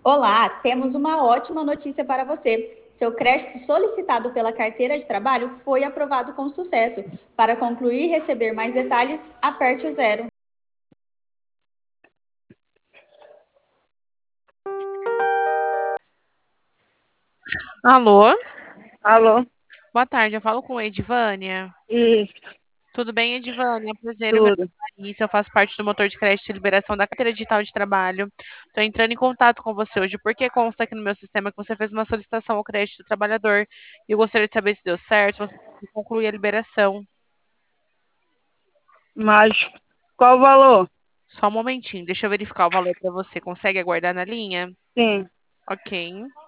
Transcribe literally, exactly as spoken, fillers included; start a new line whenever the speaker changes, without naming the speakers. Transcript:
Olá, temos uma ótima notícia para você. Seu crédito solicitado pela carteira de trabalho foi aprovado com sucesso. Para concluir e receber mais detalhes, aperte o zero.
Alô?
Alô?
Boa tarde, eu falo com a Edivânia.
Isso,
Tudo bem, Edivânia? Prazer, meu nome
tudo.
é Larissa, eu faço parte do motor de crédito e liberação da carteira digital de trabalho. Estou entrando em contato com você hoje porque consta aqui no meu sistema que você fez uma solicitação ao crédito do trabalhador e eu gostaria de saber se deu certo, se você conseguiu concluir a liberação.
Mas qual o valor?
Só um momentinho, deixa eu verificar o valor para você. Consegue aguardar na linha?
Sim.
Ok.